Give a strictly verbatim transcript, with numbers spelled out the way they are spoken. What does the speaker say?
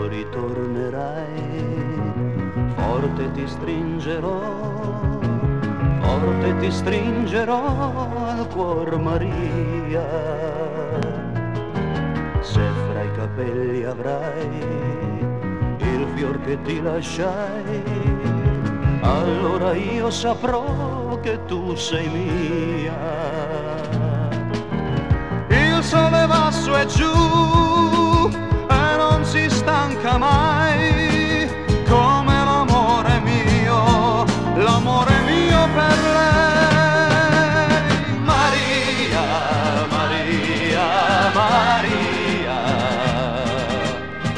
ritornerai, forte ti stringerò, forte ti stringerò al cuor, Maria. Se fra i capelli avrai il fior che ti lasciai, allora io saprò che tu sei mia. Il sole va su e giù